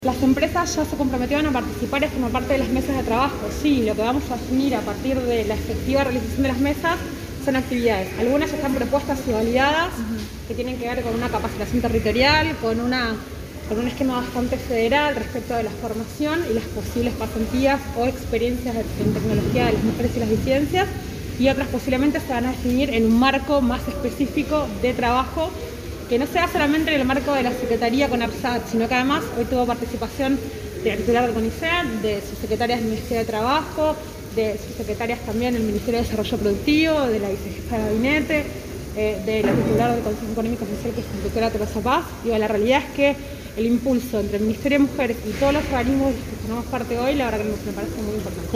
Las empresas ya se comprometieron a participar y a formar parte de las mesas de trabajo. Sí, lo que vamos a definir a partir de la efectiva realización de las mesas son actividades. Algunas ya están propuestas y validadas, que tienen que ver con una capacitación territorial, con un esquema bastante federal respecto de la formación y las posibles pasantías o experiencias en tecnología de las mujeres y las disidencias, y otras posiblemente se van a definir en un marco más específico de trabajo, que no sea solamente en el marco de la Secretaría con APSAT, sino que además hoy tuvo participación de la titular del CONICET, de sus secretarias del Ministerio de Trabajo, de sus secretarias también del Ministerio de Desarrollo Productivo, de la vicejefa de gabinete, de la titular del Consejo Económico y Social, que es la doctora Teresa Paz. Digo, la realidad es que el impulso entre el Ministerio de Mujeres y todos los organismos de los que formamos parte hoy, la verdad que me parece muy importante.